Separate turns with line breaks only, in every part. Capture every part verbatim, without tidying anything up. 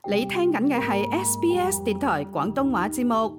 你聽緊嘅係 S B S 電台廣東話節目。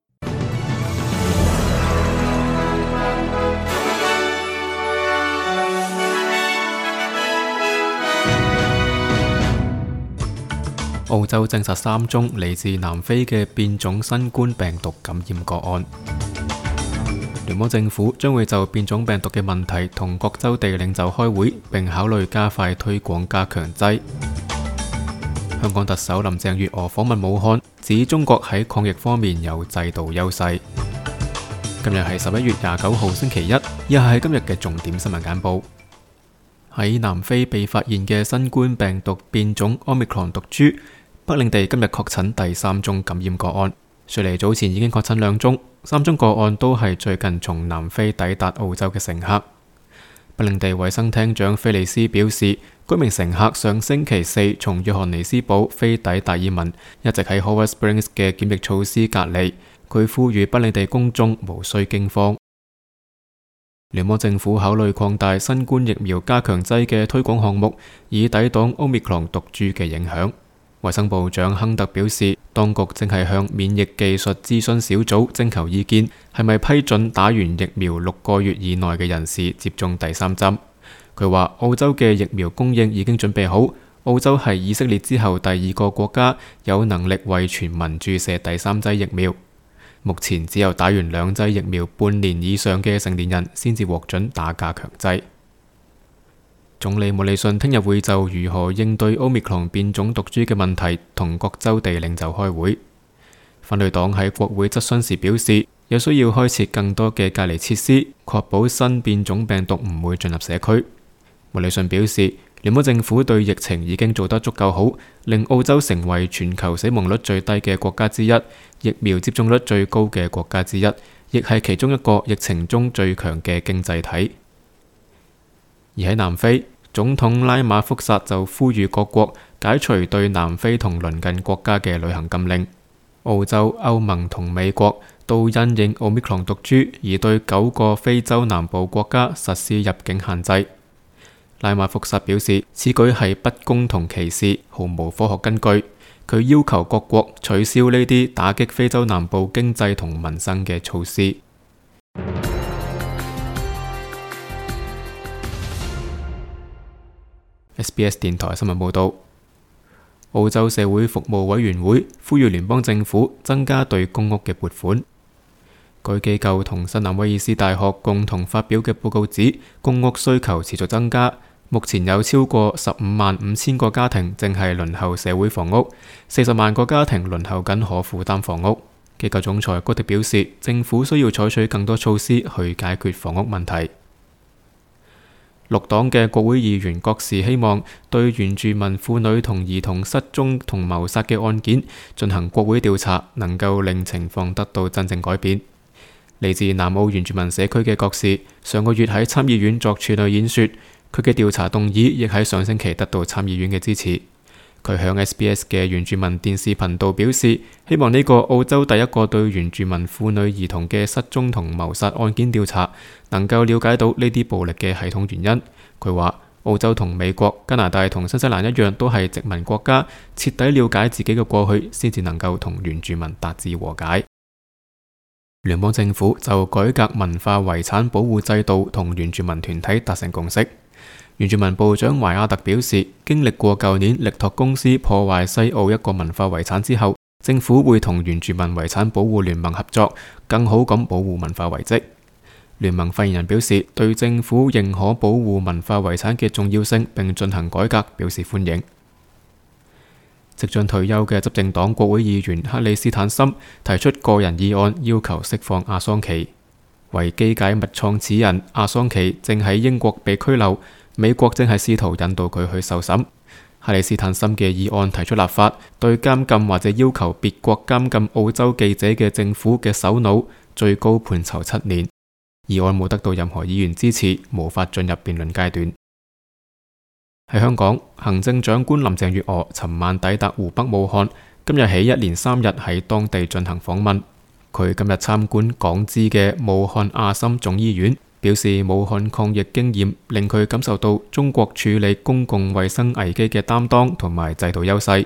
澳洲證實三宗嚟自南非嘅變種新冠病毒感染個案。聯邦政府將會就變種病毒嘅問題同各州地領袖開會，並考慮加快推廣加強劑。香港特首林鄭月娥訪問武漢，指中國喺抗疫方面有制度優勢。今日係十一月廿九號星期一，以下係今日嘅重點新聞簡報。喺南非被發現嘅新冠病毒變種 Omicron 毒株，北領地今日確診第三宗感染個案。雪梨早前已經確診兩宗，三宗個案都係最近從南非抵達澳洲嘅乘客。北領地衛生廳長菲利斯表示，該名乘客上星期四從約翰尼斯堡飛抵達爾文，一直喺 Howard Springs 嘅檢疫措施隔離。佢呼籲北領地公眾無需驚慌。聯邦政府考慮擴大新冠疫苗加強劑嘅推廣項目，以抵擋 Omicron 毒株嘅影響。衛生部長亨特表示，當局正係向免疫技術諮詢小組徵求意見，係咪批准打完疫苗六個月以內嘅人士接種第三針。佢話澳洲嘅疫苗供應已經準備好，澳洲係以色列之後第二個國家有能力為全民注射第三劑疫苗。目前只有打完兩劑疫苗半年以上嘅成年人先至獲准打加強劑。總理莫里遜聽日會就如何應對 Omicron 變種毒株嘅問題同各州地領袖開會。反對黨喺國會質詢時表示，有需要開設更多嘅隔離設施，確保新變種病毒唔會進入社區。莫里遜表示，聯邦政府對疫情已經做得足夠好，令澳洲成為全球死亡率最低嘅國家之一，疫苗接種率最高嘅國家之一，亦係其中一個疫情中最強嘅經濟體。而喺南非，總統拉馬福薩就呼籲各國解除對南非同鄰近國家嘅旅行禁令。澳洲、歐盟同美國都因應 Omicron 毒株而對九個非洲南部國家實施入境限制。拉馬福薩表示，此舉係不公同歧視，毫無科學根據。佢要求各國取消呢啲打擊非洲南部經濟同民生嘅措施。S B S 電台新聞報道，澳洲社會服務委員會呼籲聯邦政府增加對公屋嘅撥款。該機構同新南威爾斯大學共同發表嘅報告指，公屋需求持續增加，目前有超過十五萬五千個家庭正係輪候社會房屋，四十萬個家庭輪候緊可負擔房屋。機構總裁戈迪表示，政府需要採取更多措施去解決房屋問題。綠黨嘅國會議員各時希望對原住民婦女同兒童失蹤同謀殺嘅案件進行國會調查，能夠令情況得到真正改變。嚟自南澳原住民社區嘅各時上個月喺參議院作處女演說，佢嘅調查動議亦喺上星期得到參議院嘅支持。佢向 S B S 嘅原住民電視頻道表示，希望呢個澳洲第一個對原住民婦女兒童嘅失蹤同謀殺案件調查能夠了解到呢啲暴力嘅系統原因。佢話澳洲同美國、加拿大同新西蘭一樣都係殖民國家，徹底了解自己嘅過去先至能夠同原住民達至和解。聯邦政府就改革文化遺產保護制度同原住民團體達成共識。原住民部長懷亞特表示，經歷過舊年力拓公司破壞西澳一個文化遺產之後，政府會同原住民遺產保護聯盟合作，更好咁保護文化遺跡。聯盟發言人表示，對政府認可保護文化遺產嘅重要性並進行改革表示歡迎。即將退休嘅執政黨國會議員克里斯坦森提出個人議案，要求釋放阿桑奇。維基解密創始人阿桑奇正喺英國被拘留，美國正係試圖引導佢去受審。克里斯坦森嘅議案提出立法，對監禁或者要求別國監禁澳洲記者嘅政府嘅首腦最高判囚七年。議案冇得到任何議員支持，無法進入辯論階段。喺香港，行政長官林鄭月娥尋晚抵達湖北武漢，今日起一連三日喺當地進行訪問。佢今日參觀港資嘅武漢亞心總醫院，表示武漢抗疫經驗令佢感受到中國處理公共衛生危機嘅擔當同埋制度優勢。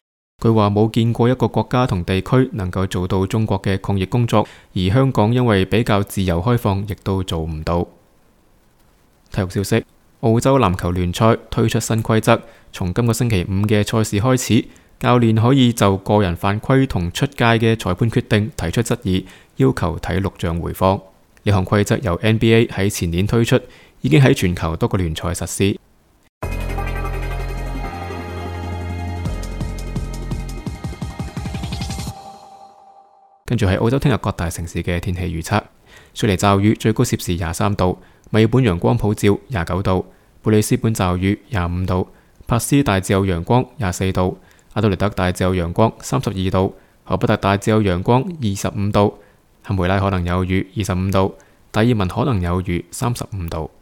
佢話冇見過一個國家同地區能夠做到中國嘅抗疫工作，而香港因為比較自由開放，亦都做唔到。體育消息：澳洲籃球聯賽推出新規則，從今個星期五嘅賽事開始，教練可以就個人犯規同出界嘅裁判決定提出質疑，要求睇錄像回放。呢項規則由 N B A 喺前年推出，已經喺全球多個聯賽實施。跟住係澳洲聽日各大城市嘅天氣預測：雪梨驟雨，最高攝氏廿三度；墨爾本陽光普照，廿九度；布里斯本驟雨，廿五度；珀斯大致有陽光，廿四度；阿德萊德大致有陽光，三十二度；荷伯特大致有陽光，二十五度；坎培拉可能有雨，二十五度；達爾文可能有雨，三十五度。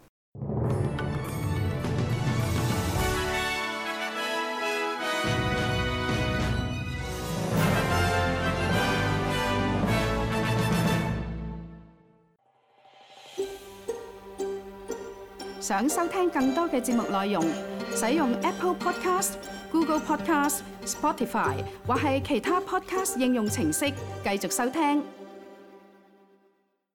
想收聽更多嘅節目內容，使用 Apple Podcast、Google Podcast、Spotify 或係其他 Podcast 應用程式繼續收聽。